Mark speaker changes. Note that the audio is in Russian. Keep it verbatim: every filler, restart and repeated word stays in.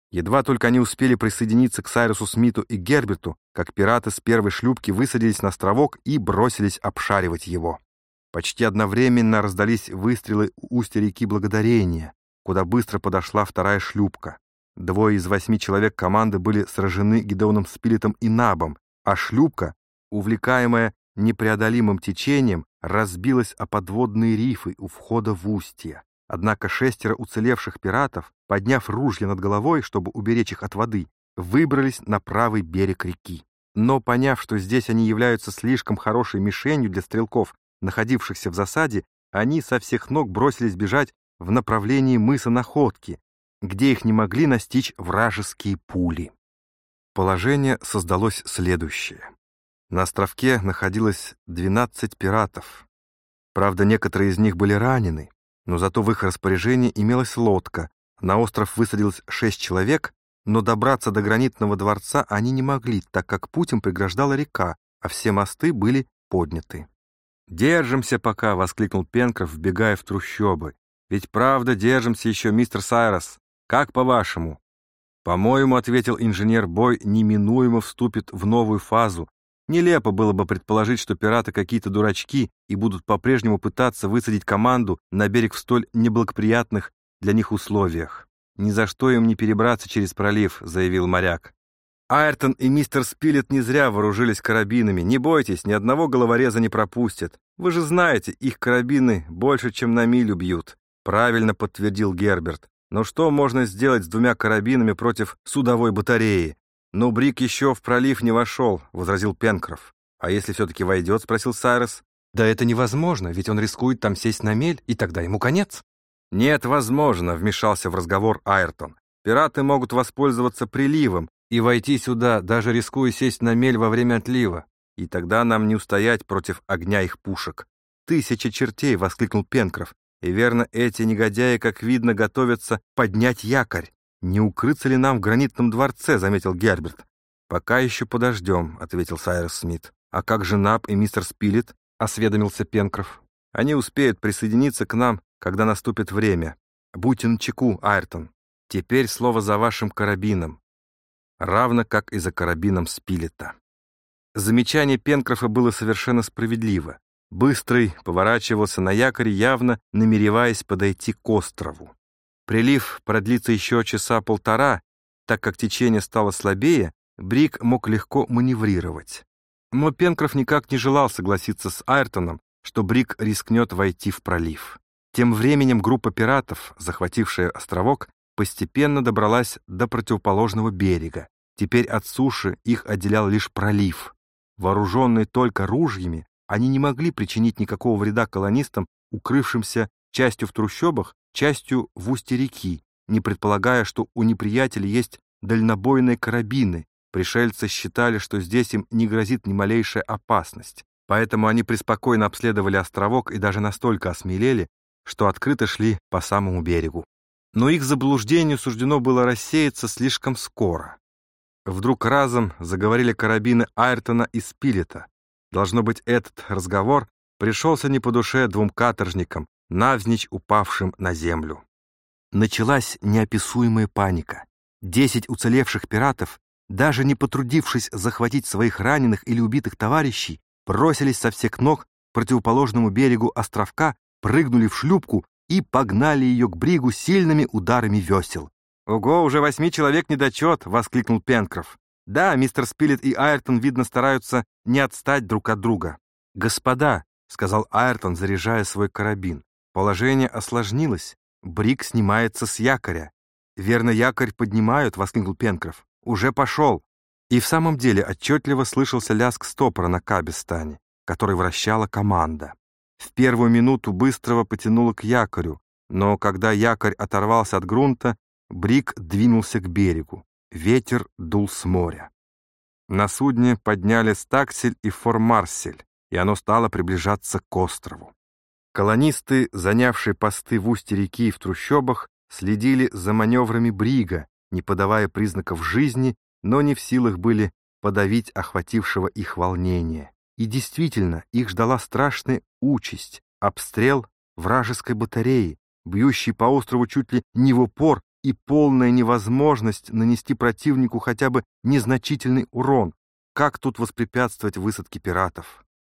Speaker 1: Едва только они успели присоединиться к Сайрусу Смиту и Герберту, как пираты с первой шлюпки высадились на островок и бросились обшаривать его. Почти одновременно раздались выстрелы у устья реки Благодарения, куда быстро подошла вторая шлюпка. Двое из восьми человек команды были сражены Гидеоном Спилетом и Набом, а шлюпка, увлекаемая непреодолимым течением, разбилась о подводные рифы у входа в устье. Однако шестеро уцелевших пиратов, подняв ружья над головой, чтобы уберечь их от воды, выбрались на правый берег реки. Но, поняв, что здесь они являются слишком хорошей мишенью для стрелков, находившихся в засаде, они со всех ног бросились бежать в направлении мыса Находки, где их не могли настичь вражеские пули. Положение создалось следующее. На островке находилось двенадцать пиратов. Правда, некоторые из них были ранены, но зато в их распоряжении имелась лодка. На остров высадилось шесть человек, но добраться до гранитного дворца они не могли, так как путь им преграждала река, а все мосты были подняты. «Держимся пока!» — воскликнул Пенкроф, вбегая в трущобы. «Ведь правда держимся еще, мистер Сайрос. Как по-вашему?» «По-моему, — ответил инженер, — бой неминуемо вступит в новую фазу. Нелепо было бы предположить, что пираты какие-то дурачки и будут по-прежнему пытаться высадить команду на берег в столь неблагоприятных для них условиях. Ни за что им не перебраться через пролив», — заявил моряк. «Айртон и мистер Спилет не зря вооружились карабинами. Не бойтесь, ни одного головореза не пропустят. Вы же знаете, их карабины больше, чем на милю бьют», — правильно подтвердил Герберт. «Но что можно сделать с двумя карабинами против судовой батареи?» «Но Брик еще в пролив не вошел», — возразил Пенкроф. «А если все-таки войдет?» — спросил Сайрос. «Да это невозможно, ведь он рискует там сесть на мель, и тогда ему конец». «Нет, возможно», — вмешался в разговор Айртон. «Пираты могут воспользоваться приливом и войти сюда, даже рискуя сесть на мель во время отлива. И тогда нам не устоять против огня их пушек». «Тысяча чертей!» — воскликнул Пенкроф. «И верно, эти негодяи, как видно, готовятся поднять якорь. Не укрыться ли нам в гранитном дворце?» — заметил Герберт. «Пока еще подождем», — ответил Сайрус Смит. «А как же Наб и мистер Спилет?» — осведомился Пенкроф. «Они успеют присоединиться к нам, когда наступит время. Будьте начеку, Айртон. Теперь слово за вашим карабином, равно как и за карабином Спилета». Замечание Пенкрофа было совершенно справедливо. Быстрый поворачивался на якоре, явно намереваясь подойти к острову. Прилив продлится еще часа полтора, так как течение стало слабее, Брик мог легко маневрировать. Но Пенкроф никак не желал согласиться с Айртоном, что Брик рискнет войти в пролив. Тем временем группа пиратов, захватившая островок, постепенно добралась до противоположного берега. Теперь от суши их отделял лишь пролив. Вооруженные только ружьями, они не могли причинить никакого вреда колонистам, укрывшимся частью в трущобах, частью в устье реки, не предполагая, что у неприятеля есть дальнобойные карабины. Пришельцы считали, что здесь им не грозит ни малейшая опасность. Поэтому они преспокойно обследовали островок и даже настолько осмелели, что открыто шли по самому берегу. Но их заблуждению суждено было рассеяться слишком скоро. Вдруг разом заговорили карабины Айртона и Спилета. Должно быть, этот разговор пришелся не по душе двум каторжникам, навзничь упавшим на землю. Началась неописуемая паника. Десять уцелевших пиратов, даже не потрудившись захватить своих раненых или убитых товарищей, бросились со всех ног к противоположному берегу островка, прыгнули в шлюпку и погнали ее к бригу сильными ударами весел. «Ого, уже восьми человек недочет!» — воскликнул Пенкроф. «Да, мистер Спилет и Айртон, видно, стараются не отстать друг от друга». «Господа», — сказал Айртон, заряжая свой карабин, — «положение осложнилось. Бриг снимается с якоря». «Верно, якорь поднимают», — воскликнул Пенкроф. «Уже пошел». И в самом деле отчетливо слышался лязг стопора на кабестане, который вращала команда. В первую минуту быстрого потянуло к якорю, но когда якорь оторвался от грунта, Бриг двинулся к берегу. Ветер дул с моря. На судне подняли стаксель и фор-марсель, и оно стало приближаться к острову. Колонисты, занявшие посты в устье реки и в трущобах, следили за маневрами Брига, не подавая признаков жизни, но не в силах были подавить охватившего их волнения. И действительно, их ждала страшная участь — обстрел вражеской батареи, бьющей по острову чуть ли не в упор и полная невозможность нанести противнику хотя бы незначительный урон. Как тут воспрепятствовать высадке пиратов?